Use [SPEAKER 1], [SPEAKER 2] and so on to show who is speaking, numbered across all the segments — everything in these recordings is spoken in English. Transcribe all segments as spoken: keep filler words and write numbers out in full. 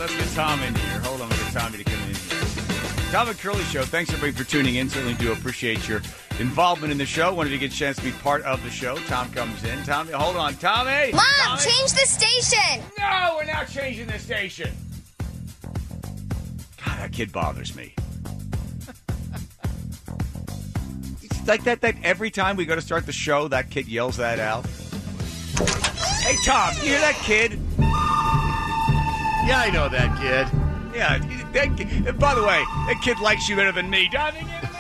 [SPEAKER 1] let's get Tom in here. Hold on, we'll get Tommy to come in here. Tom and Curly Show, thanks everybody for tuning in. Certainly do appreciate your involvement in the show. Wanted to get a chance to be part of the show. Tom comes in. Tommy, hold on. Tommy!
[SPEAKER 2] Mom,
[SPEAKER 1] Tommy?
[SPEAKER 2] change the station!
[SPEAKER 1] No, we're not changing the station. God, that kid bothers me. It's like that, that every time we go to start the show, that kid yells that out. Hey, Tom, you hear that kid?
[SPEAKER 3] Yeah, I know that kid.
[SPEAKER 1] Yeah, that kid, by the way, that kid likes you better than me.
[SPEAKER 3] That's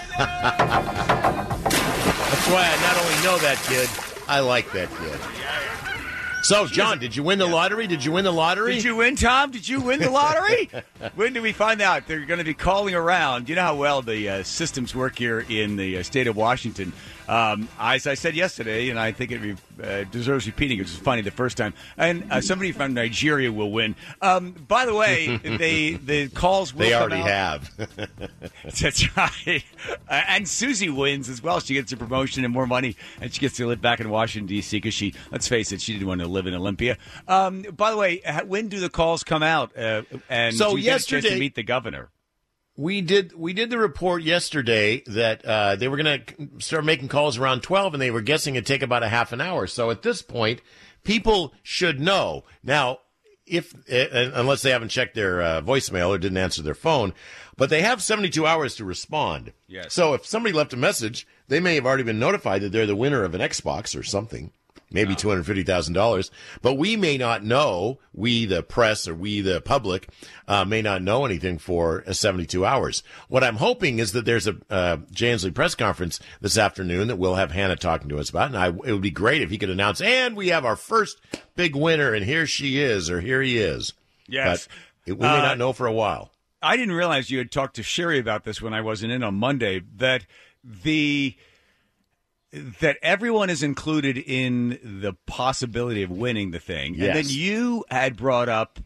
[SPEAKER 3] why I not only know that kid, I like that kid. So, John, did you win the lottery? Did you win the lottery?
[SPEAKER 1] Did you win, Tom? Did you win the lottery? When do we find out? They're going to be calling around. You know how well the uh, systems work here in the uh, state of Washington. Um, as I said yesterday, and I think it uh, deserves repeating. It was funny the first time. And uh, somebody from Nigeria will win. Um, by the way, they the calls will
[SPEAKER 3] They
[SPEAKER 1] come
[SPEAKER 3] already
[SPEAKER 1] out.
[SPEAKER 3] have.
[SPEAKER 1] That's right. Uh, and Susie wins as well. She gets a promotion and more money, and she gets to live back in Washington, D C because she, let's face it, she didn't want to live in Olympia. Um, by the way, when do the calls come out? Uh, and
[SPEAKER 3] So
[SPEAKER 1] do you get a chance
[SPEAKER 3] yesterday-
[SPEAKER 1] to meet the governor?
[SPEAKER 3] We did we did the report yesterday that uh, they were going to start making calls around twelve, and they were guessing it'd take about a half an hour. So at this point, people should know. Now, if uh, unless they haven't checked their uh, voicemail or didn't answer their phone, but they have seventy-two hours to respond.
[SPEAKER 1] Yes.
[SPEAKER 3] So if somebody left a message, they may have already been notified that they're the winner of an Xbox or something. Maybe
[SPEAKER 1] No.
[SPEAKER 3] two hundred fifty thousand dollars. But we may not know, we the press or we the public, uh, may not know anything for uh, seventy-two hours. What I'm hoping is that there's a uh, Jay Inslee press conference this afternoon that we'll have Hannah talking to us about. And I, it would be great if he could announce, and we have our first big winner, and here she is, or here he is.
[SPEAKER 1] Yes.
[SPEAKER 3] But it, we may
[SPEAKER 1] Uh,
[SPEAKER 3] not know for a while.
[SPEAKER 1] I didn't realize you had talked to Sherry about this when I wasn't in on Monday, that the that everyone is included in the possibility of winning the thing.
[SPEAKER 3] Yes.
[SPEAKER 1] And then you had brought up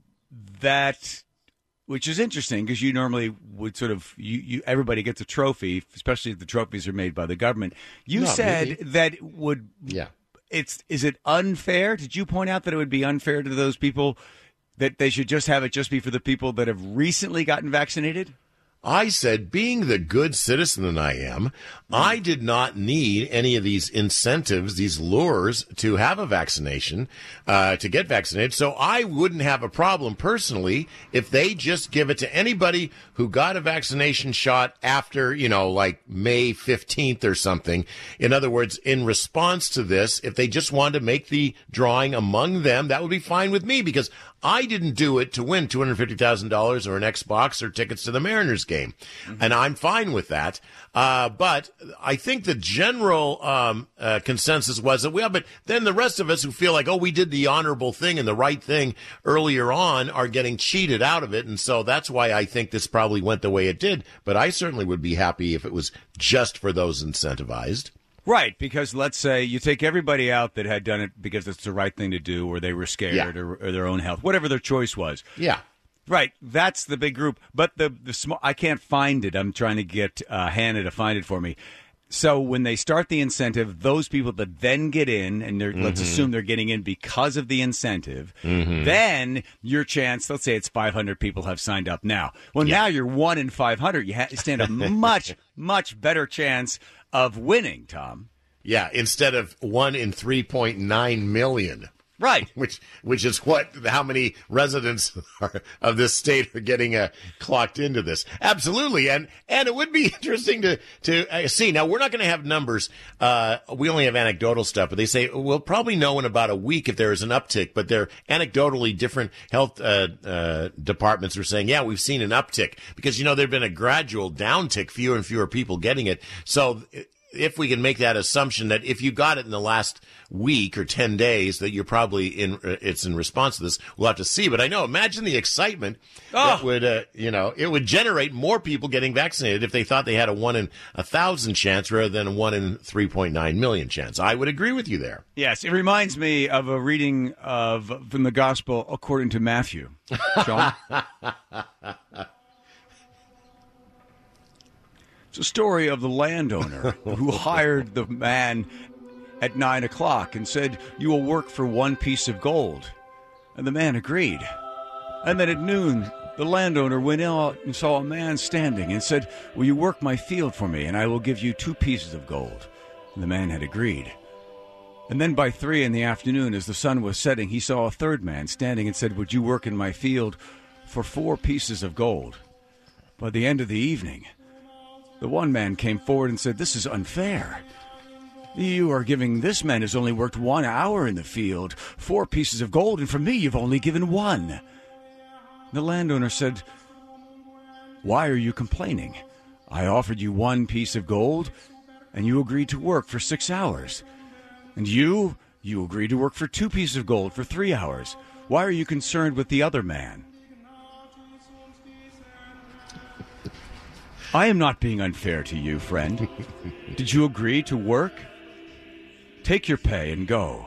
[SPEAKER 1] that, which is interesting because you normally would sort of, you, you everybody gets a trophy, especially if the trophies are made by the government. You
[SPEAKER 3] Not
[SPEAKER 1] said
[SPEAKER 3] me.
[SPEAKER 1] that would,
[SPEAKER 3] Yeah.
[SPEAKER 1] it's, is it unfair? Did you point out that it would be unfair to those people that they should just have it just be for the people that have recently gotten vaccinated?
[SPEAKER 3] I said, being the good citizen that I am, I did not need any of these incentives, these lures to have a vaccination, uh, to get vaccinated. So I wouldn't have a problem personally if they just give it to anybody who got a vaccination shot after, you know, like May fifteenth or something. In other words, in response to this, if they just wanted to make the drawing among them, that would be fine with me because I didn't do it to win two hundred fifty thousand dollars or an Xbox or tickets to the Mariners game. Mm-hmm. And I'm fine with that. Uh, but I think the general um, uh, consensus was that, well, but then the rest of us who feel like, oh, we did the honorable thing and the right thing earlier on are getting cheated out of it. And so that's why I think this probably went the way it did. But I certainly would be happy if it was just for those incentivized.
[SPEAKER 1] Right, because let's say you take everybody out that had done it because it's the right thing to do, or they were scared,
[SPEAKER 3] Yeah.
[SPEAKER 1] or, or their own health, whatever their choice was.
[SPEAKER 3] Yeah.
[SPEAKER 1] Right, that's the big group. But the the small, I can't find it. I'm trying to get uh, Hannah to find it for me. So when they start the incentive, those people that then get in, and they're, mm-hmm. let's assume they're getting in because of the incentive, mm-hmm. then your chance, let's say it's five hundred people have signed up now. Well,
[SPEAKER 3] Yeah.
[SPEAKER 1] now you're one in five hundred. You ha- stand a much, much better chance of winning, Tom.
[SPEAKER 3] Yeah, instead of one in three point nine million.
[SPEAKER 1] Right.
[SPEAKER 3] Which which is what how many residents are, of this state are getting uh, clocked into this. Absolutely. And and it would be interesting to to uh, see. Now, we're not going to have numbers. Uh, we only have anecdotal stuff, but they say we'll probably know in about a week if there is an uptick. But they're anecdotally different health uh, uh, departments are saying, yeah, we've seen an uptick because, you know, there've been a gradual downtick, fewer and fewer people getting it. So if we can make that assumption that if you got it in the last week or ten days, that you're probably in, uh, it's in response to this, we'll have to see. But I know, imagine the excitement
[SPEAKER 1] Oh.
[SPEAKER 3] that would, uh, you know, it would generate more people getting vaccinated if they thought they had a one in a thousand chance rather than a one in three point nine million chance. I would agree with you there.
[SPEAKER 1] Yes, it reminds me of a reading of from the Gospel according to Matthew. Sean? It's a story of the landowner who hired the man at nine o'clock and said, "You will work for one piece of gold." And the man agreed. And then at noon, the landowner went out and saw a man standing and said, "Will you work my field for me, and I will give you two pieces of gold?" And the man had agreed. And then by three in the afternoon, as the sun was setting, he saw a third man standing and said, "Would you work in my field for four pieces of gold?" By the end of the evening, the one man came forward and said, "This is unfair. You are giving this man who's only worked one hour in the field four pieces of gold, and for me you've only given one." The landowner said, "Why are you complaining? I offered you one piece of gold, and you agreed to work for six hours. And you, you agreed to work for two pieces of gold for three hours. Why are you concerned with the other man?" "I am not being unfair to you, friend. Did you agree to work? Take your pay and go.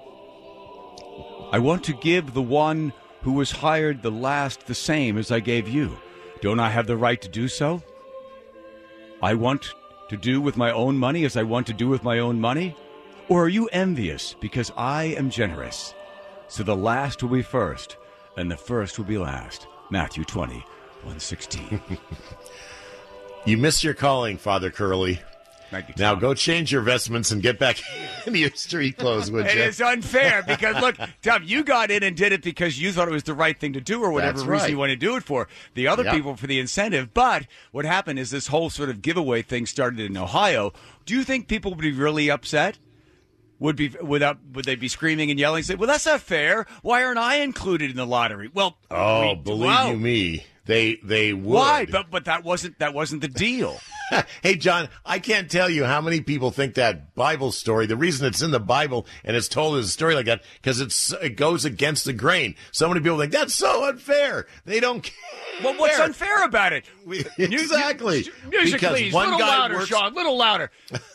[SPEAKER 1] I want to give the one who was hired the last the same as I gave you. Don't I have the right to do so? I want to do with my own money as I want to do with my own money? Or are you envious because I am generous? So the last will be first, and the first will be last." Matthew twenty, one sixteen.
[SPEAKER 3] You missed your calling, Father Curly.
[SPEAKER 1] Thank you,
[SPEAKER 3] Now
[SPEAKER 1] Tom.
[SPEAKER 3] go change your vestments and get back into your street clothes, would
[SPEAKER 1] It
[SPEAKER 3] you?
[SPEAKER 1] is unfair because, look, Tom, you got in and did it because you thought it was the right thing to do or whatever
[SPEAKER 3] That's
[SPEAKER 1] reason
[SPEAKER 3] right.
[SPEAKER 1] you want to do it for. The other
[SPEAKER 3] Yep.
[SPEAKER 1] people for the incentive. But what happened is this whole sort of giveaway thing started in Ohio. Do you think people would be really upset? Would be without would they be screaming and yelling? Say, "Well, that's not fair. Why aren't I included in the lottery?" Well,
[SPEAKER 3] Oh,
[SPEAKER 1] we-
[SPEAKER 3] believe
[SPEAKER 1] wow.
[SPEAKER 3] you me, they they would.
[SPEAKER 1] Why? But but that wasn't that wasn't the deal.
[SPEAKER 3] Hey, John, I can't tell you how many people think that Bible story, the reason it's in the Bible and it's told as a story like that, because it's it goes against the grain. So many people think, that's so unfair. They don't care.
[SPEAKER 1] Well, what's unfair about it?
[SPEAKER 3] Exactly.
[SPEAKER 1] Music,
[SPEAKER 3] Because
[SPEAKER 1] please.
[SPEAKER 3] one
[SPEAKER 1] little
[SPEAKER 3] guy
[SPEAKER 1] louder,
[SPEAKER 3] works-
[SPEAKER 1] Sean. Little louder.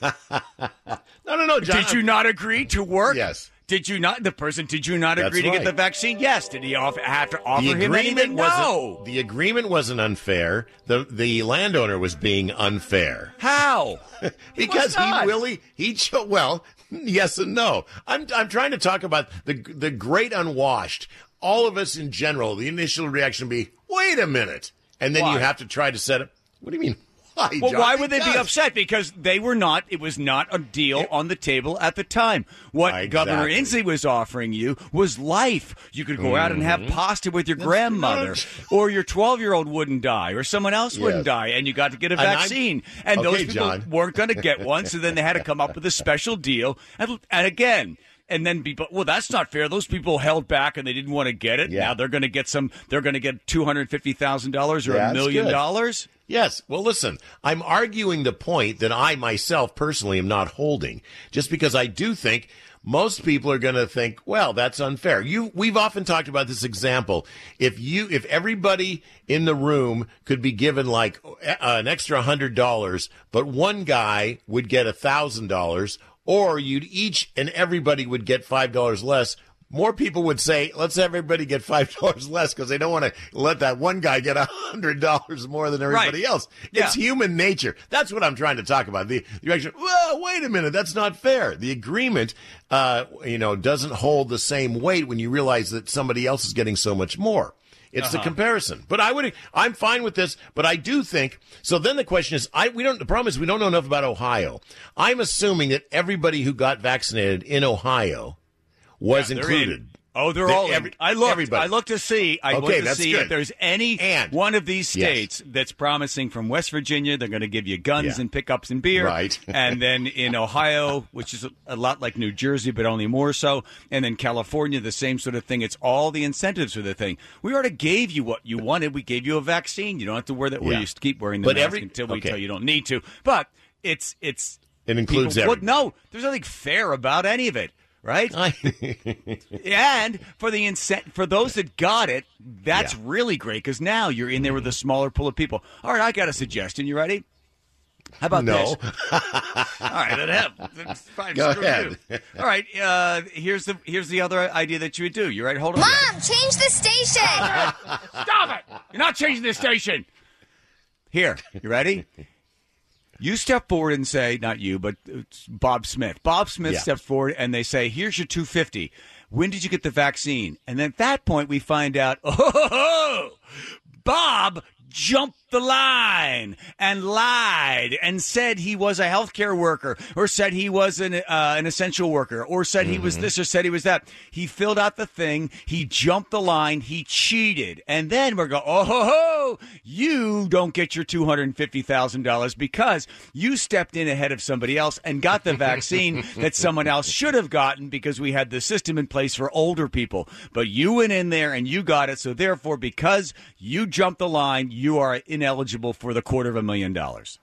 [SPEAKER 3] No, no, no, John.
[SPEAKER 1] Did you not agree to work?
[SPEAKER 3] Yes.
[SPEAKER 1] Did you not? The person, did you not
[SPEAKER 3] That's
[SPEAKER 1] agree to
[SPEAKER 3] right.
[SPEAKER 1] get the vaccine? Yes. Did he off, have to offer
[SPEAKER 3] The
[SPEAKER 1] him
[SPEAKER 3] agreement
[SPEAKER 1] anything?
[SPEAKER 3] wasn't.
[SPEAKER 1] No.
[SPEAKER 3] The agreement wasn't unfair. The the landowner was being unfair
[SPEAKER 1] How?
[SPEAKER 3] because
[SPEAKER 1] was not.
[SPEAKER 3] he really he cho- well yes and no. I'm I'm trying to talk about the the great unwashed. All of us in general, the initial reaction would be, wait a minute, and then
[SPEAKER 1] Why?
[SPEAKER 3] you have to try to set up. What do you mean? Why?
[SPEAKER 1] Well,
[SPEAKER 3] John?
[SPEAKER 1] why would they be
[SPEAKER 3] Because-
[SPEAKER 1] upset? Because they were not, it was not a deal on the table at the time. What
[SPEAKER 3] Exactly.
[SPEAKER 1] Governor Inslee was offering you was life. You could go out and have pasta with your grandmother, or your twelve-year-old wouldn't die, or someone else wouldn't
[SPEAKER 3] Yes.
[SPEAKER 1] die, and you got to get a
[SPEAKER 3] And I'm-
[SPEAKER 1] vaccine. And those
[SPEAKER 3] Okay,
[SPEAKER 1] people
[SPEAKER 3] John.
[SPEAKER 1] weren't going to get one, so then they had to come up with a special deal. And, and again... And then people, well, that's not fair. Those people held back and they didn't want to get it.
[SPEAKER 3] Yeah.
[SPEAKER 1] Now they're going to get some. They're going to get two hundred fifty thousand dollars or
[SPEAKER 3] Yeah,
[SPEAKER 1] a
[SPEAKER 3] that's
[SPEAKER 1] million
[SPEAKER 3] good.
[SPEAKER 1] dollars.
[SPEAKER 3] Yes. Well, listen, I'm arguing the point that I myself personally am not holding, just because I do think most people are going to think, well, that's unfair. You, we've often talked about this example. If you, if everybody in the room could be given like uh, an extra hundred dollars, but one guy would get a thousand dollars, or you'd each and everybody would get five dollars less. More people would say, let's have everybody get five dollars less because they don't want to let that one guy get one hundred dollars more than everybody
[SPEAKER 1] Right.
[SPEAKER 3] else.
[SPEAKER 1] Yeah.
[SPEAKER 3] It's human nature. That's what I'm trying to talk about. The, the reaction, well, wait a minute, that's not fair. The agreement, uh, you know, doesn't hold the same weight when you realize that somebody else is getting so much more. It's
[SPEAKER 1] Uh-huh.
[SPEAKER 3] the comparison. But I would, I'm fine with this, but I do think, so then the question is, I, we don't, the problem is we don't know enough about Ohio. I'm assuming that everybody who got vaccinated in Ohio was
[SPEAKER 1] They're
[SPEAKER 3] included.
[SPEAKER 1] in. Oh, they're
[SPEAKER 3] They-
[SPEAKER 1] all
[SPEAKER 3] every-
[SPEAKER 1] in. I looked.
[SPEAKER 3] everybody.
[SPEAKER 1] I looked to see. I
[SPEAKER 3] Okay,
[SPEAKER 1] looked to
[SPEAKER 3] that's
[SPEAKER 1] see
[SPEAKER 3] good.
[SPEAKER 1] if there's any
[SPEAKER 3] And-
[SPEAKER 1] one of these
[SPEAKER 3] Yes.
[SPEAKER 1] states that's promising. From West Virginia, they're going to give you guns
[SPEAKER 3] Yeah.
[SPEAKER 1] and pickups and beer.
[SPEAKER 3] Right.
[SPEAKER 1] And then in Ohio, which is a, a lot like New Jersey, but only more so. And then California, the same sort of thing. It's all the incentives for the thing. We already gave you what you wanted. We gave you a vaccine. You don't have to wear that. Well,
[SPEAKER 3] Yeah.
[SPEAKER 1] you keep wearing the
[SPEAKER 3] But
[SPEAKER 1] mask
[SPEAKER 3] every-
[SPEAKER 1] until we
[SPEAKER 3] okay.
[SPEAKER 1] tell you don't need to. But it's it's
[SPEAKER 3] It includes
[SPEAKER 1] people, well,
[SPEAKER 3] everybody.
[SPEAKER 1] no, there's nothing fair about any of it. Right? And for the incent- for those that got it, that's
[SPEAKER 3] Yeah.
[SPEAKER 1] really great because now you're in there with a smaller pool of people. All right, I got a suggestion. You ready? How about
[SPEAKER 3] No.
[SPEAKER 1] this? All right, then have fine.
[SPEAKER 3] Go
[SPEAKER 1] screw
[SPEAKER 3] ahead.
[SPEAKER 1] you. All right, uh, here's the here's the other idea that you would do. You ready? Hold on.
[SPEAKER 2] Mom, change the station.
[SPEAKER 1] Stop it! You're not changing the station. Here, you ready? You step forward and say, not you, but it's Bob Smith. Bob Smith
[SPEAKER 3] Yeah.
[SPEAKER 1] steps forward and they say, here's your two hundred fifty dollars. when did you get the vaccine? And then at that point, we find out, oh, Bob jumped the line and lied and said he was a healthcare worker or said he was an, uh, an essential worker or said mm-hmm. he was this or said he was that. He filled out the thing. He jumped the line. He cheated. And then we're going, oh, ho, ho, you don't get your two hundred fifty thousand dollars because you stepped in ahead of somebody else and got the vaccine that someone else should have gotten because we had the system in place for older people. But you went in there and you got it. So therefore, because you jumped the line, you are ineligible for the quarter of a million dollars.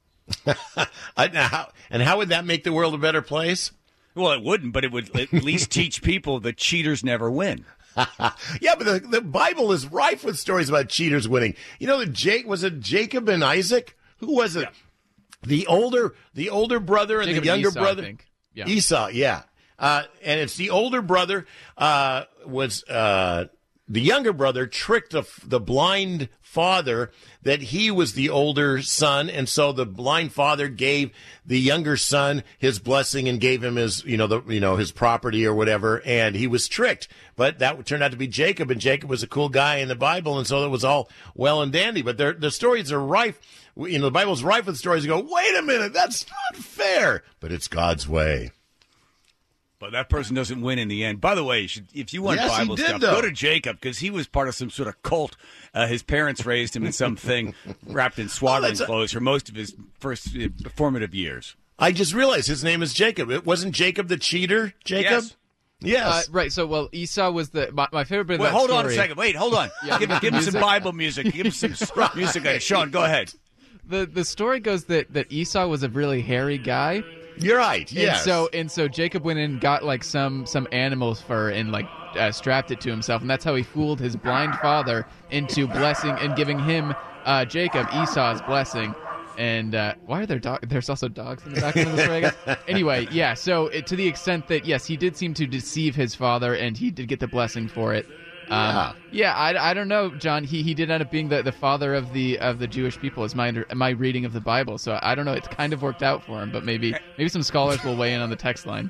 [SPEAKER 3] I, how, and how would that make the world a better place?
[SPEAKER 1] Well, it wouldn't, but it would at least teach people that cheaters never win.
[SPEAKER 3] Yeah, but the, the Bible is rife with stories about cheaters winning. You know, the Jake was it Jacob and Isaac? Who was it? Yeah. The older, the older brother and
[SPEAKER 4] Jacob
[SPEAKER 3] the younger
[SPEAKER 4] Esau,
[SPEAKER 3] brother.
[SPEAKER 4] I think. Yeah.
[SPEAKER 3] Esau, yeah, uh, and it's the older brother uh, was. Uh, The younger brother tricked the, the blind father that he was the older son, and so the blind father gave the younger son his blessing and gave him his, you know, the you know his property or whatever, and he was tricked. But that turned out to be Jacob, and Jacob was a cool guy in the Bible, and so it was all well and dandy. But the stories are rife. You know, the Bible's rife with stories. You go, wait a minute, that's not fair, but it's God's way.
[SPEAKER 1] But that person doesn't win in the end. By the way, you should, if you want
[SPEAKER 3] yes,
[SPEAKER 1] Bible
[SPEAKER 3] did,
[SPEAKER 1] stuff,
[SPEAKER 3] though.
[SPEAKER 1] go to Jacob because he was part of some sort of cult. Uh, his parents raised him in something wrapped in swaddling
[SPEAKER 3] oh,
[SPEAKER 1] clothes for most of his first uh, formative years.
[SPEAKER 3] I just realized his name is Jacob. It wasn't Jacob the cheater, Jacob?
[SPEAKER 1] Yes.
[SPEAKER 3] Yes.
[SPEAKER 4] Uh, right. So, well, Esau was the my, my favorite bit of
[SPEAKER 1] Wait,
[SPEAKER 4] that
[SPEAKER 1] hold
[SPEAKER 4] story.
[SPEAKER 1] on a second. Wait, hold on.
[SPEAKER 4] Yeah,
[SPEAKER 1] give give him some
[SPEAKER 4] music.
[SPEAKER 1] Bible music. Give him some music. Uh, Sean, go ahead.
[SPEAKER 4] The the story goes that, that Esau was a really hairy guy.
[SPEAKER 3] You're right. Yes.
[SPEAKER 4] And so and so Jacob went in and got like some some animal's fur and like uh, strapped it to himself, and that's how he fooled his blind father into blessing and giving him uh, Jacob Esau's blessing. And uh, why are there dogs? There's also dogs in the background of the story, I guess. Anyway, yeah. So it, to the extent that yes, he did seem to deceive his father, and he did get the blessing for it. Um, yeah, yeah I, I don't know, John. He he did end up being the, the father of the of the Jewish people, is my my reading of the Bible. So I don't know. It's kind of worked out for him, but maybe maybe some scholars will weigh in on the text line.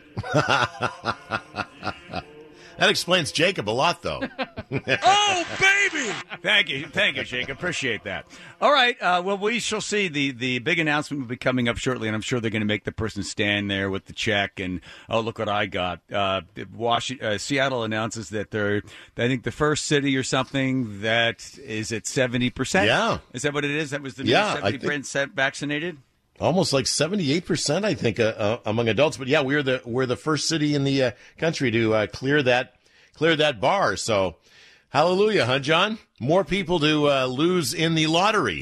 [SPEAKER 3] That explains Jacob a lot, though.
[SPEAKER 1] Oh, baby! Thank you. Thank you, Jacob. Appreciate that. All right. Uh, well, we shall see. The, the big announcement will be coming up shortly, and I'm sure they're going to make the person stand there with the check and, oh, look what I got. Uh, Washington, uh, Seattle announces that they're, I think, the first city or something that is at seventy percent.
[SPEAKER 3] Yeah.
[SPEAKER 1] Is that what it is? That was the new
[SPEAKER 3] Yeah,
[SPEAKER 1] seventy percent vaccinated?
[SPEAKER 3] Almost like seventy-eight percent, I think, uh, uh, among adults. But yeah, we're the we're the first city in the uh, country to uh, clear that clear that bar. So, hallelujah, huh, John? More people to uh, lose in the lottery.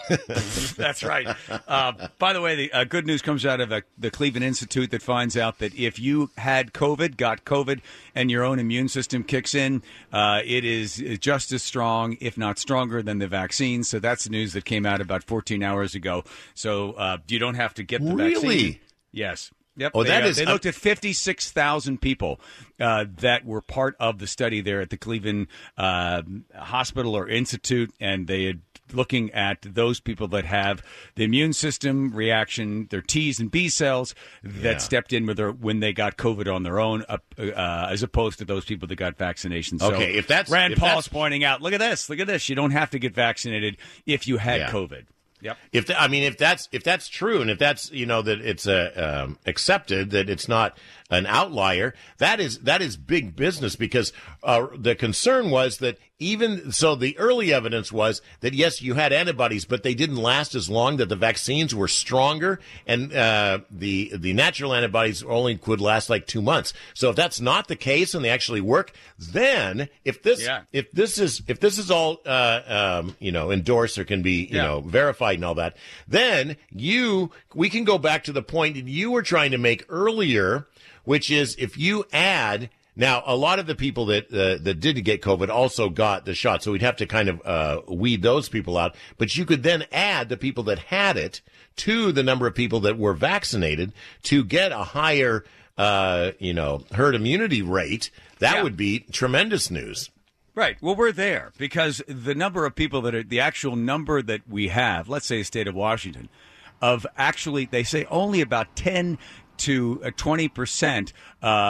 [SPEAKER 1] That's right. Uh, by the way, the uh, good news comes out of uh, the Cleveland Institute that finds out that if you had COVID, got COVID, and your own immune system kicks in, uh, it is just as strong, if not stronger, than the vaccine. So that's the news that came out about fourteen hours ago. So uh, you don't have to get the
[SPEAKER 3] Really?
[SPEAKER 1] vaccine. Yes. Yep.
[SPEAKER 3] Oh,
[SPEAKER 1] they,
[SPEAKER 3] that
[SPEAKER 1] uh,
[SPEAKER 3] is-
[SPEAKER 1] they looked at fifty-six thousand people uh, that were part of the study there at the Cleveland uh, Hospital or Institute, and they had looking at those people that have the immune system reaction, their T's and B cells that
[SPEAKER 3] Yeah.
[SPEAKER 1] stepped in with their, when they got COVID on their own, uh, uh, as opposed to those people that got vaccinations. So
[SPEAKER 3] Okay, if that's-
[SPEAKER 1] Rand
[SPEAKER 3] if
[SPEAKER 1] Paul's
[SPEAKER 3] that's-
[SPEAKER 1] pointing out, look at this, look at this. You don't have to get vaccinated if you had
[SPEAKER 3] Yeah.
[SPEAKER 1] COVID. Yep.
[SPEAKER 3] If the, I mean, if that's if that's true, and if that's you know that it's uh, um, accepted that it's not an outlier, that is that is big business because uh, the concern was that even so, the early evidence was that yes, you had antibodies, but they didn't last as long. That the vaccines were stronger, and uh, the the natural antibodies only could last like two months. So if that's not the case, and they actually work, then if this
[SPEAKER 1] Yeah.
[SPEAKER 3] if this is if this is all uh, um, you know endorsed or can be you
[SPEAKER 1] Yeah.
[SPEAKER 3] know verified and all that, then you we can go back to the point that you were trying to make earlier, which is if you add now a lot of the people that uh, that did get COVID also got the shot, so we'd have to kind of uh, weed those people out. But you could then add the people that had it to the number of people that were vaccinated to get a higher uh, you know herd immunity rate. That
[SPEAKER 1] Yeah.
[SPEAKER 3] would be tremendous news.
[SPEAKER 1] Right. Well, we're there because the number of people that are the actual number that we have, let's say the state of Washington, of actually, they say only about ten to twenty percent uh,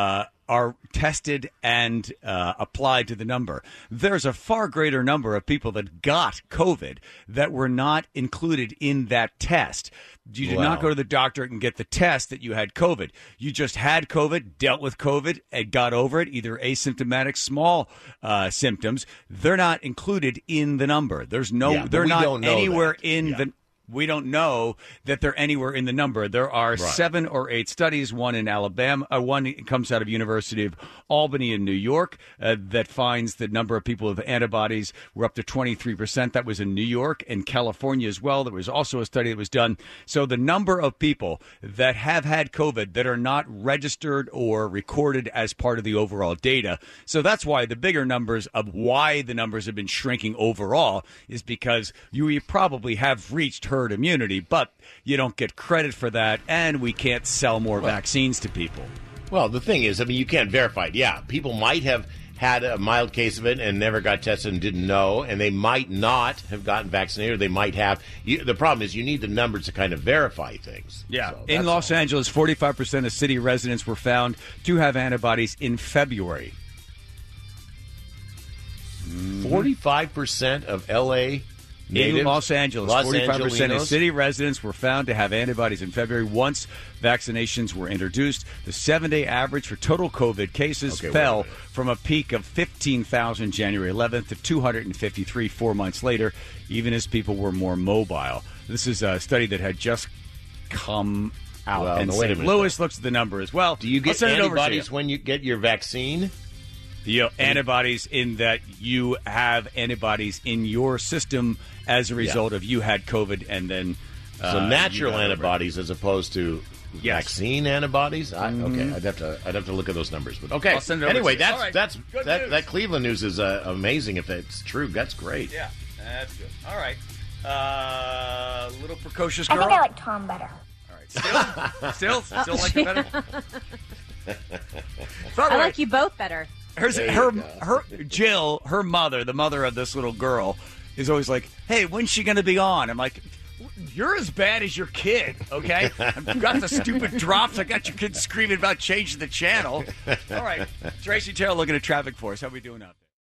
[SPEAKER 1] are tested and uh, applied to the number. There's a far greater number of people that got COVID that were not included in that test. You did
[SPEAKER 3] Wow.
[SPEAKER 1] not go to the doctor and get the test that you had COVID. You just had COVID, dealt with COVID, and got over it, either asymptomatic, small uh, symptoms. They're not included in the number. There's no,
[SPEAKER 3] Yeah, but
[SPEAKER 1] they're
[SPEAKER 3] we
[SPEAKER 1] not
[SPEAKER 3] don't know
[SPEAKER 1] anywhere
[SPEAKER 3] that.
[SPEAKER 1] in
[SPEAKER 3] Yeah.
[SPEAKER 1] the. We don't know that they're anywhere in the number. There are
[SPEAKER 3] Right.
[SPEAKER 1] seven or eight studies, one in Alabama, uh, one comes out of University of Albany in New York, uh, that finds the number of people with antibodies were up to twenty-three percent. That was in New York and California as well. There was also a study that was done. So the number of people that have had COVID that are not registered or recorded as part of the overall data. So that's why the bigger numbers of why the numbers have been shrinking overall is because you probably have reached herd immunity, but you don't get credit for that, and we can't sell more vaccines to people.
[SPEAKER 3] Well, the thing is, I mean, you can't verify it. Yeah, people might have had a mild case of it and never got tested and didn't know, and they might not have gotten vaccinated, or they might have. You, the problem is you need the numbers to kind of verify things.
[SPEAKER 1] Yeah.
[SPEAKER 3] So
[SPEAKER 1] In
[SPEAKER 3] that's
[SPEAKER 1] Los
[SPEAKER 3] all.
[SPEAKER 1] Angeles, forty-five percent of city residents were found to have antibodies in February.
[SPEAKER 3] forty-five percent of L A natives,
[SPEAKER 1] In Los Angeles,
[SPEAKER 3] Los
[SPEAKER 1] forty-five percent of
[SPEAKER 3] Angelinos?
[SPEAKER 1] city residents were found to have antibodies in February once vaccinations were introduced. The seven-day average for total COVID cases
[SPEAKER 3] Okay, wait a
[SPEAKER 1] fell
[SPEAKER 3] minute.
[SPEAKER 1] from a peak of fifteen thousand January eleventh to two hundred fifty-three four months later, even as people were more mobile. This is a study that had just come out.
[SPEAKER 3] Well,
[SPEAKER 1] and
[SPEAKER 3] no, wait a
[SPEAKER 1] Saint
[SPEAKER 3] minute,
[SPEAKER 1] Louis looks at the number as well.
[SPEAKER 3] Do you
[SPEAKER 1] I'll
[SPEAKER 3] get
[SPEAKER 1] send it over to you.
[SPEAKER 3] antibodies when you get your vaccine?
[SPEAKER 1] You know, antibodies in that you have antibodies in your system as a result of you had COVID and then uh,
[SPEAKER 3] So natural
[SPEAKER 1] you got over it.
[SPEAKER 3] antibodies as opposed to
[SPEAKER 1] Yes.
[SPEAKER 3] vaccine antibodies. I, Okay, I'd have to I'd have to look at those numbers. But okay,
[SPEAKER 1] I'll send it over
[SPEAKER 3] anyway,
[SPEAKER 1] to you.
[SPEAKER 3] that's
[SPEAKER 1] All right.
[SPEAKER 3] that's
[SPEAKER 1] Good
[SPEAKER 3] that
[SPEAKER 1] news.
[SPEAKER 3] that Cleveland news is uh, amazing. If it's true, that's great.
[SPEAKER 1] Yeah, that's good. All right. Uh, little precocious
[SPEAKER 2] I
[SPEAKER 1] girl.
[SPEAKER 2] think I like Tom better.
[SPEAKER 1] All right. Still, still, still like it better.
[SPEAKER 5] I like you both better.
[SPEAKER 1] Her,
[SPEAKER 3] There you
[SPEAKER 1] her,
[SPEAKER 3] go.
[SPEAKER 1] her, Jill, her mother, the mother of this little girl, is always like, "Hey, when's she going to be on?" I'm like, "You're as bad as your kid, okay? I've got the stupid drops. I got your kid screaming about changing the channel." All right, Tracy Terrell looking at traffic for us. How we doing out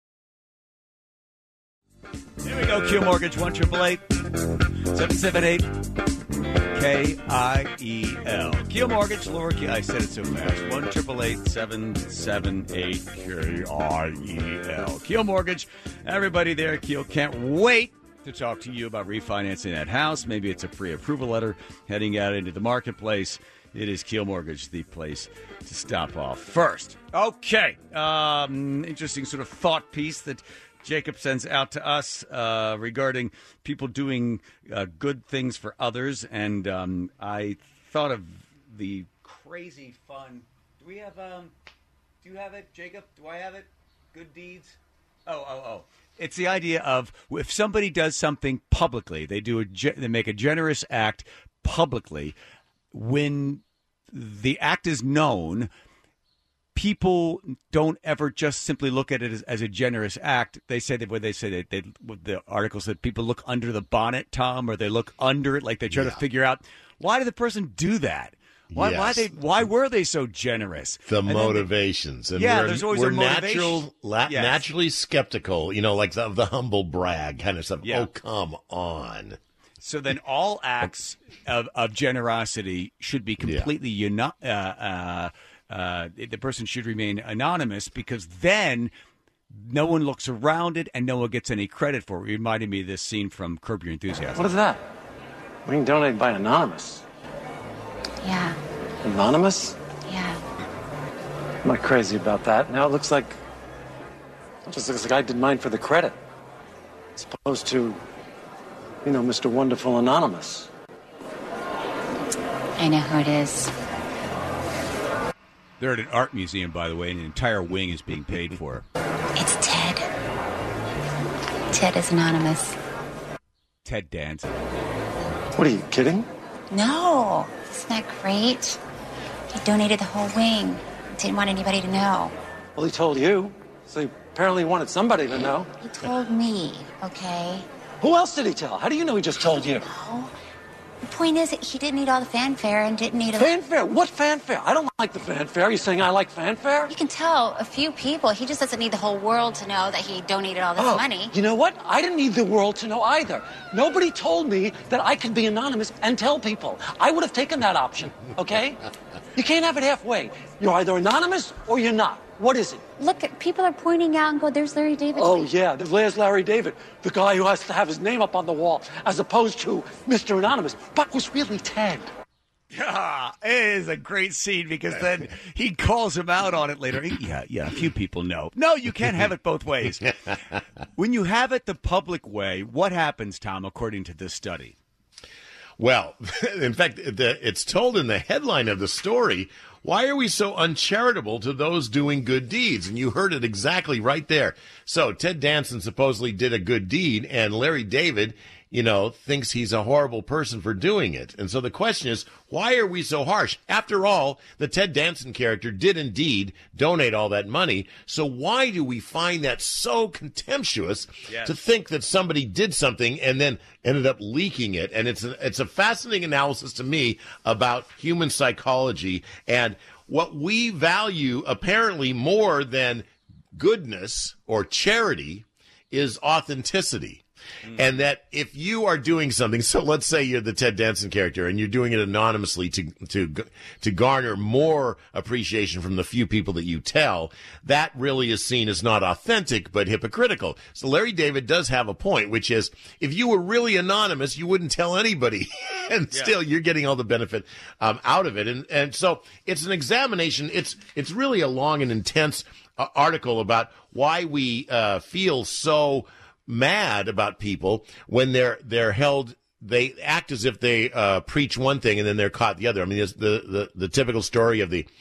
[SPEAKER 1] there? Here we go. Q Mortgage one triple eight seven seven eight K I E L. Keel Mortgage, lower key. I said it so fast. one triple eight seven seven eight K I E L. Keel Mortgage. Everybody there, Keel, can't wait to talk to you about refinancing that house. Maybe it's a pre-approval letter heading out into the marketplace. It is Keel Mortgage, the place to stop off first. Okay. Um, interesting sort of thought piece that Jacob sends out to us uh, regarding people doing uh, good things for others. And um, I thought of the crazy fun. Do we have, um, do you have it, Jacob? Do I have it? Good deeds? Oh, oh, oh. It's the idea of if somebody does something publicly, they do a, ge- they make a generous act publicly. When the act is known, people don't ever just simply look at it as, as a generous act. They say that when they say that they, the article said people look under the bonnet, Tom, or they look under it, like they try
[SPEAKER 3] Yeah.
[SPEAKER 1] to figure out why did the person do that? Why, why
[SPEAKER 3] Yes.
[SPEAKER 1] they, why were they so generous?
[SPEAKER 3] The
[SPEAKER 1] And then they-
[SPEAKER 3] motivations. And
[SPEAKER 1] Yeah,
[SPEAKER 3] we're,
[SPEAKER 1] there's always
[SPEAKER 3] we're
[SPEAKER 1] a motivation.
[SPEAKER 3] natural, la-
[SPEAKER 1] Yes.
[SPEAKER 3] naturally skeptical, you know, like the, the humble brag kind of stuff.
[SPEAKER 1] Yeah.
[SPEAKER 3] Oh, come on.
[SPEAKER 1] So then all acts of, of generosity should be completely uni- uh, uh, uh, the person should remain anonymous, because then no one looks around it and no one gets any credit for it. It reminded me of this scene from Curb Your Enthusiasm.
[SPEAKER 6] What is that? We can donate by anonymous.
[SPEAKER 2] Yeah,
[SPEAKER 6] Anonymous?
[SPEAKER 2] yeah.
[SPEAKER 6] I'm not crazy about that. Now it looks like it just looks like I did mine for the credit, as opposed to, you know, Mister Wonderful Anonymous.
[SPEAKER 2] I know who it is.
[SPEAKER 1] They're at an art museum, by the way, and an entire wing is being paid for.
[SPEAKER 2] It's Ted. Ted is anonymous.
[SPEAKER 1] Ted Danson.
[SPEAKER 6] What are you kidding?
[SPEAKER 2] No, isn't that great? He donated the whole wing. Didn't want anybody to know.
[SPEAKER 6] Well, he told you, so he apparently wanted somebody to know.
[SPEAKER 2] He told me, okay?
[SPEAKER 6] Who else did he tell? How do you know he just told you?
[SPEAKER 2] Oh, The point is that he didn't need all the fanfare and didn't need a...
[SPEAKER 6] Fanfare? What fanfare? I don't like the fanfare. You saying I like fanfare?
[SPEAKER 2] You can tell a few people. He just doesn't need the whole world to know that he donated all this
[SPEAKER 6] oh,
[SPEAKER 2] money.
[SPEAKER 6] You know what? I didn't need the world to know either. Nobody told me that I could be anonymous and tell people. I would have taken that option, okay? You can't have it halfway. You're either anonymous or you're not. What is it?
[SPEAKER 2] Look, people are pointing out and go, there's Larry David.
[SPEAKER 6] Oh, yeah, there's Larry David, the guy who has to have his name up on the wall, as opposed to Mister Anonymous, but was really Ted.
[SPEAKER 1] Yeah, it is a great scene because then he calls him out on it later. Yeah, yeah, a few people know. No, you can't have it both ways. When you have it the public way, what happens, Tom, according to this study?
[SPEAKER 3] Well, in fact, the, it's told in the headline of the story, why are we so uncharitable to those doing good deeds? And you heard it exactly right there. So Ted Danson supposedly did a good deed, and Larry David, you know, thinks he's a horrible person for doing it. And so the question is, why are we so harsh? After all, the Ted Danson character did indeed donate all that money. So why do we find that so contemptuous yes. to think that somebody did something and then ended up leaking it? And it's a, it's a fascinating analysis to me about human psychology and what we value apparently more than goodness or charity is authenticity. Mm. And that if you are doing something, so let's say you're the Ted Danson character and you're doing it anonymously to to to garner more appreciation from the few people that you tell, that really is seen as not authentic but hypocritical. So Larry David does have a point, which is if you were really anonymous, you wouldn't tell anybody, and yeah. still you're getting all the benefit um, out of it. And and so it's an examination. It's it's really a long and intense uh, article about why we uh, feel so mad about people when they're they're held. They act as if they uh, preach one thing and then they're caught the other. I mean, it's the, the the typical story of the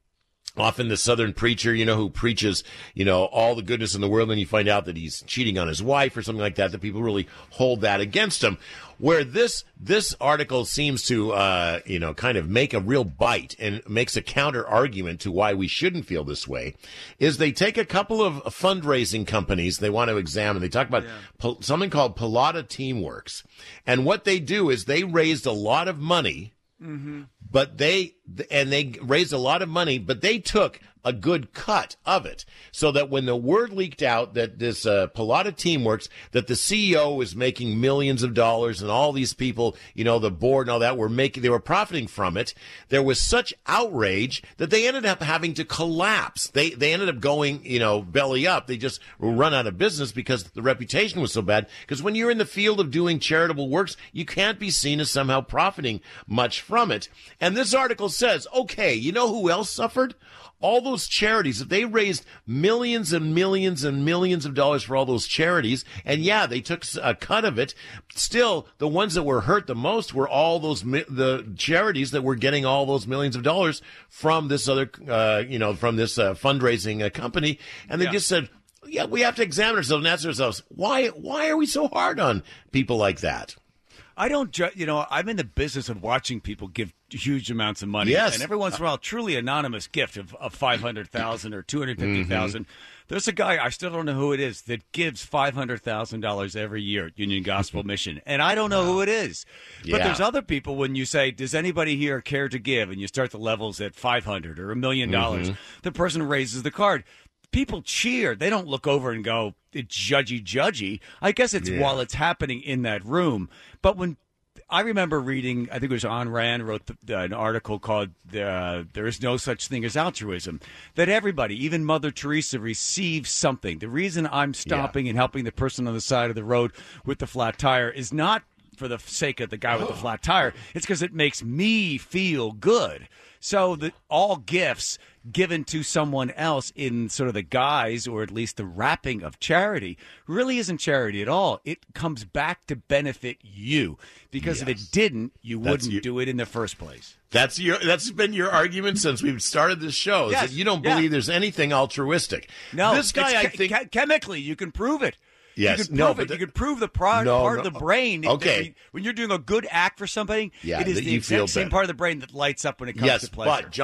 [SPEAKER 3] often the Southern preacher, you know, who preaches, you know, all the goodness in the world, and you find out that he's cheating on his wife or something like that. That people really hold that against him. Where this this article seems to, uh, you know, kind of make a real bite and makes a counter argument to why we shouldn't feel this way, is they take a couple of fundraising companies they want to examine. They talk about yeah. po- something called Pilata Teamworks, and what they do is they raised a lot of money. Mm-hmm. But they, and they raised a lot of money, but they took a good cut of it. So that when the word leaked out that this uh, Pilata Teamworks, that the C E O was making millions of dollars and all these people, you know, the board and all that were making, they were profiting from it. There was such outrage that they ended up having to collapse. They, they ended up going, you know, belly up. They just were run out of business because the reputation was so bad. Because when you're in the field of doing charitable works, you can't be seen as somehow profiting much from it. And this article says, okay, you know who else suffered? All those charities, if they raised millions and millions and millions of dollars for all those charities, and yeah, they took a cut of it, still, the ones that were hurt the most were all those, the charities that were getting all those millions of dollars from this other, uh, you know, from this uh, fundraising uh, company. And they yeah. just said, yeah, we have to examine ourselves and ask ourselves, why, why are we so hard on people like that?
[SPEAKER 1] I don't, ju- you know, I'm in the business of watching people give huge amounts of money.
[SPEAKER 3] Yes.
[SPEAKER 1] And every once in a while, truly anonymous gift of, of five hundred thousand dollars or two hundred fifty thousand dollars. Mm-hmm. There's a guy, I still don't know who it is, that gives five hundred thousand dollars every year at Union Gospel Mission. And I don't know who it is. But
[SPEAKER 3] yeah.
[SPEAKER 1] there's other people, when you say, does anybody here care to give? And you start the levels at five hundred dollars or a million dollars, the person raises the card. People cheer. They don't look over and go, it's judgy, judgy. I guess it's yeah. while it's happening in that room. But when I remember reading, I think it was Ayn Rand wrote the, uh, an article called uh, There is No Such Thing as Altruism, that everybody, even Mother Teresa, receives something. The reason I'm stopping yeah. and helping the person on the side of the road with the flat tire is not for the sake of the guy with the flat tire. It's because it makes me feel good. So that all gifts given to someone else in sort of the guise or at least the wrapping of charity really isn't charity at all. It comes back to benefit you, because yes. if it didn't, you that's wouldn't your, do it in the first place.
[SPEAKER 3] That's your that's been your argument since we've started this show. Yes. Is that you don't believe yeah. there's anything altruistic.
[SPEAKER 1] No,
[SPEAKER 3] this guy, I think,
[SPEAKER 1] che- chemically you can prove it.
[SPEAKER 3] Yes,
[SPEAKER 1] you can
[SPEAKER 3] no,
[SPEAKER 1] prove
[SPEAKER 3] but
[SPEAKER 1] it.
[SPEAKER 3] the,
[SPEAKER 1] you can prove the pro-
[SPEAKER 3] no,
[SPEAKER 1] part
[SPEAKER 3] no,
[SPEAKER 1] of the brain.
[SPEAKER 3] Okay,
[SPEAKER 1] that, when you're doing a good act for somebody,
[SPEAKER 3] yeah,
[SPEAKER 1] it is the exact same
[SPEAKER 3] better.
[SPEAKER 1] part of the brain that lights up when it comes
[SPEAKER 3] yes,
[SPEAKER 1] to pleasure.
[SPEAKER 3] But John,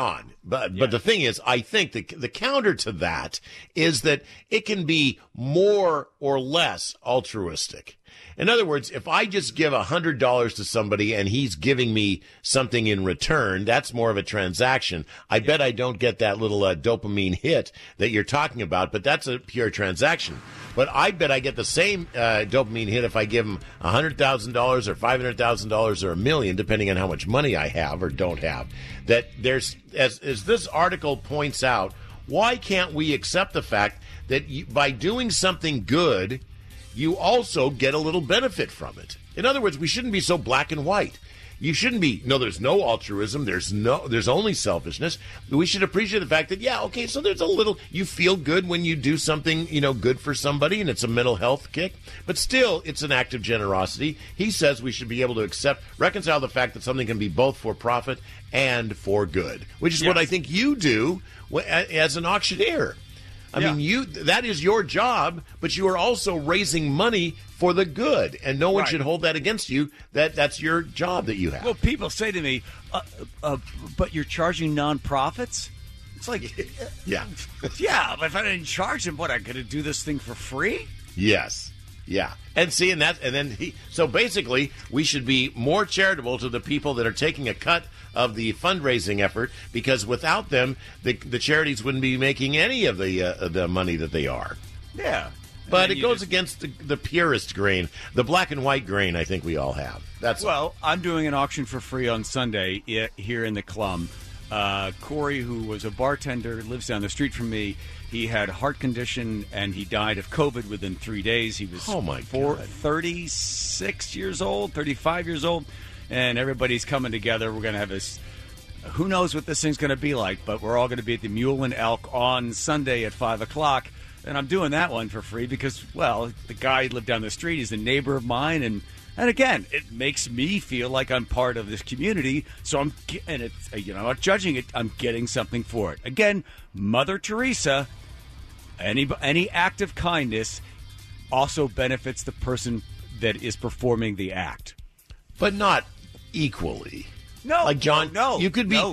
[SPEAKER 3] But
[SPEAKER 1] Yeah.
[SPEAKER 3] but the thing is, I think the the counter to that is that it can be more or less altruistic. In other words, if I just give one hundred dollars to somebody and he's giving me something in return, that's more of a transaction. I bet I don't get that little uh, dopamine hit that you're talking about, but that's a pure transaction. But I bet I get the same uh, dopamine hit if I give him one hundred thousand dollars or five hundred thousand dollars or a million, depending on how much money I have or don't have. That there's, as, as this article points out, why can't we accept the fact that you, by doing something good, you also get a little benefit from it? In other words, we shouldn't be so black and white. You shouldn't be, no, there's no altruism. There's no, there's only selfishness. We should appreciate the fact that, yeah, okay, so there's a little, you feel good when you do something, you know, good for somebody, and it's a mental health kick, but still, it's an act of generosity. He says we should be able to accept, reconcile the fact that something can be both for profit and for good, which is
[SPEAKER 1] Yes.
[SPEAKER 3] what I think you do as an auctioneer. I
[SPEAKER 1] Yeah.
[SPEAKER 3] mean, you that is your job, but you are also raising money for the good, and no one
[SPEAKER 1] Right.
[SPEAKER 3] should hold that against you. That that's your job that you have.
[SPEAKER 1] Well, people say to me, uh, uh, but you're charging nonprofits? It's like,
[SPEAKER 3] Yeah.
[SPEAKER 1] yeah, but if I didn't charge them, what, I'm going to do this thing for free?
[SPEAKER 3] Yes. Yeah. And see, and that, and then he, so basically, we should be more charitable to the people that are taking a cut of the fundraising effort, because without them, the the charities wouldn't be making any of the uh, the money that they are.
[SPEAKER 1] Yeah.
[SPEAKER 3] But
[SPEAKER 1] And
[SPEAKER 3] it
[SPEAKER 1] you
[SPEAKER 3] goes
[SPEAKER 1] just-
[SPEAKER 3] against the, the purest grain, the black and white grain. I think we all have. That's
[SPEAKER 1] Well, I'm doing an auction for free on Sunday i- here in the Clum. Uh, Corey, who was a bartender, lives down the street from me. He had a heart condition, and he died of COVID within three days. He was
[SPEAKER 3] Oh, my
[SPEAKER 1] four,
[SPEAKER 3] God.
[SPEAKER 1] thirty-six years old, thirty-five years old, and everybody's coming together. We're going to have this. Who knows what this thing's going to be like, but we're all going to be at the Mule and Elk on Sunday at five o'clock. And I'm doing that one for free because, well, the guy lived down the street. He's a neighbor of mine, and and again, it makes me feel like I'm part of this community. So I'm, ge- and it's, you know, I'm not judging it. I'm getting something for it. Again, Mother Teresa, any any act of kindness also benefits the person that is performing the act.
[SPEAKER 3] but not equally.
[SPEAKER 1] No,
[SPEAKER 3] Like John,
[SPEAKER 1] no,
[SPEAKER 3] you could be.
[SPEAKER 1] no.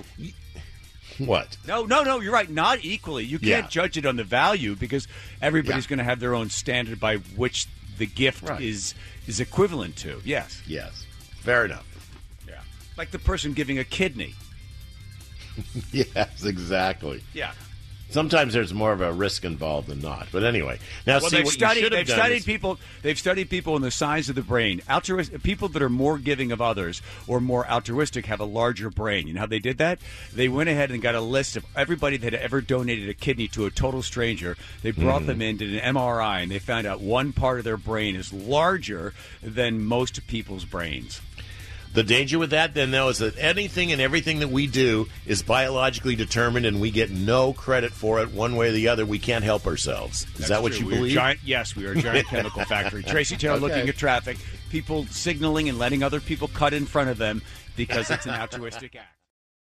[SPEAKER 3] What?
[SPEAKER 1] No, no, no, you're right. Not equally. You can't
[SPEAKER 3] Yeah.
[SPEAKER 1] judge it on the value because everybody's
[SPEAKER 3] Yeah.
[SPEAKER 1] going to have their own standard by which the gift
[SPEAKER 3] Right.
[SPEAKER 1] is is equivalent to. Yes.
[SPEAKER 3] Yes. Fair enough.
[SPEAKER 1] Yeah. Like the person giving a kidney.
[SPEAKER 3] Yes, exactly.
[SPEAKER 1] Yeah.
[SPEAKER 3] Sometimes there's more of a risk involved than not. But anyway, now
[SPEAKER 1] Well,
[SPEAKER 3] see
[SPEAKER 1] they've
[SPEAKER 3] what
[SPEAKER 1] studied.
[SPEAKER 3] you should have
[SPEAKER 1] They've
[SPEAKER 3] done
[SPEAKER 1] studied
[SPEAKER 3] is-
[SPEAKER 1] people. They've studied people in the size of the brain. Altruist people that are more giving of others or more altruistic have a larger brain. You know how they did that? They went ahead and got a list of everybody that had ever donated a kidney to a total stranger. They brought
[SPEAKER 3] Mm-hmm.
[SPEAKER 1] them in, did an M R I, and they found out one part of their brain is larger than most people's brains.
[SPEAKER 3] The danger with that, then, though, is that anything and everything that we do is biologically determined, and we get no credit for it one way or the other. We can't help ourselves. Is
[SPEAKER 1] That's
[SPEAKER 3] that what
[SPEAKER 1] true.
[SPEAKER 3] you
[SPEAKER 1] We are
[SPEAKER 3] believe?
[SPEAKER 1] Giant, yes, we are a giant chemical factory. Tracy Taylor
[SPEAKER 3] Okay.
[SPEAKER 1] looking at traffic, people signaling and letting other people cut in front of them because it's an altruistic act.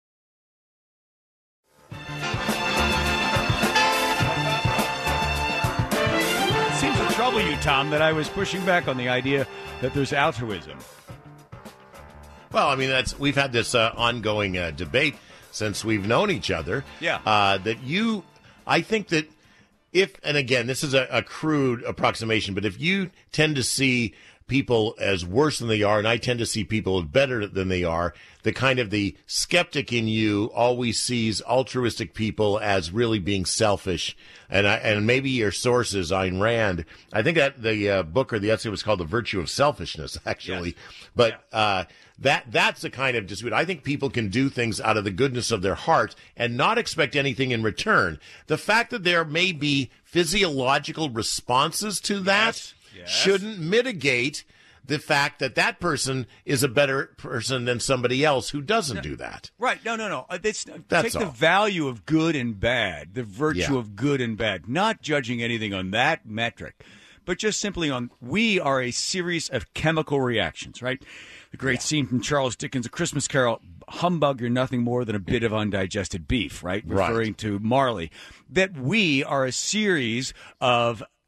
[SPEAKER 1] Seems to trouble you, Tom, that I was pushing back on the idea that there's altruism.
[SPEAKER 3] Well, I mean, that's we've had this uh, ongoing uh, debate since we've known each other.
[SPEAKER 1] Yeah.
[SPEAKER 3] Uh, that you, I think that if, and again, this is a, a crude approximation, but if you tend to see people as worse than they are, and I tend to see people as better than they are, the kind of the skeptic in you always sees altruistic people as really being selfish. And I, and maybe your source is Ayn Rand. I think that the uh, book or the essay was called The Virtue of Selfishness, actually.
[SPEAKER 1] Yes.
[SPEAKER 3] But uh, that that's the kind of dispute. I think people can do things out of the goodness of their heart and not expect anything in return. The fact that there may be physiological responses to that
[SPEAKER 1] Yes. Yes.
[SPEAKER 3] shouldn't mitigate the fact that that person is a better person than somebody else who doesn't do that.
[SPEAKER 1] Right. No, no, no. Uh, It's,
[SPEAKER 3] That's
[SPEAKER 1] take the
[SPEAKER 3] all.
[SPEAKER 1] value of good and bad, the virtue
[SPEAKER 3] Yeah.
[SPEAKER 1] of good and bad, not judging anything on that metric, but just simply on we are a series of chemical reactions, right? The great scene from Charles Dickens' A Christmas Carol, humbug, you're nothing more than a bit of undigested beef, right?
[SPEAKER 3] Right.
[SPEAKER 1] Referring to Marley. That we are a series of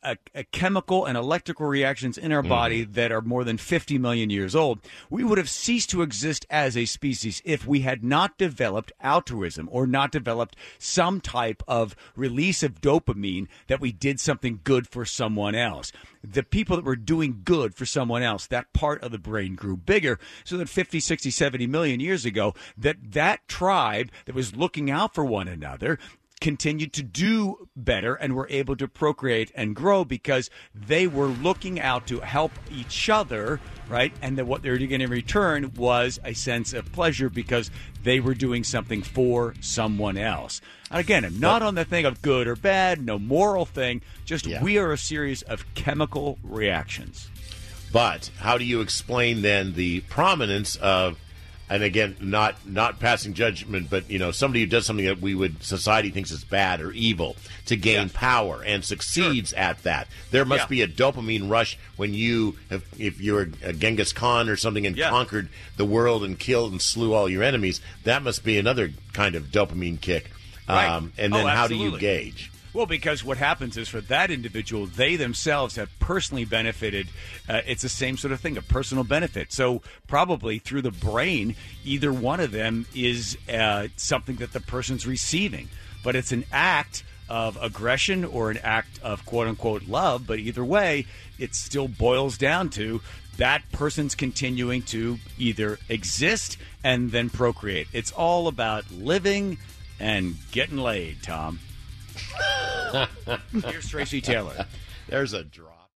[SPEAKER 1] a, a chemical and electrical reactions in our body mm. that are more than fifty million years old. We would have ceased to exist as a species if we had not developed altruism or not developed some type of release of dopamine that we did something good for someone else. The people that were doing good for someone else, that part of the brain grew bigger, so that fifty, sixty, seventy million years ago, that that tribe that was looking out for one another continued to do better and were able to procreate and grow because they were looking out to help each other, right? And then what they were getting in return was a sense of pleasure because they were doing something for someone else. And again, I'm not on the thing of good or bad, no moral thing, just yeah. we are a series of chemical reactions.
[SPEAKER 3] But how do you explain then the prominence of, and again, not not passing judgment, but you know, somebody who does something that we would society thinks is bad or evil to gain yeah. power and succeeds sure. at that. There must yeah. be a dopamine rush when you have, if you're a Genghis Khan or something and yeah. conquered the world and killed and slew all your enemies. That must be another kind of dopamine kick.
[SPEAKER 1] Right.
[SPEAKER 3] Um, and then
[SPEAKER 1] oh,
[SPEAKER 3] how do you gauge?
[SPEAKER 1] Well, because what happens is for that individual, they themselves have personally benefited. Uh, it's the same sort of thing, a personal benefit. So probably through the brain, either one of them is uh, something that the person's receiving. But it's an act of aggression or an act of quote-unquote love. But either way, it still boils down to that person's continuing to either exist and then procreate. It's all about living and getting laid, Tom. Here's Tracy Taylor.
[SPEAKER 3] There's a drop.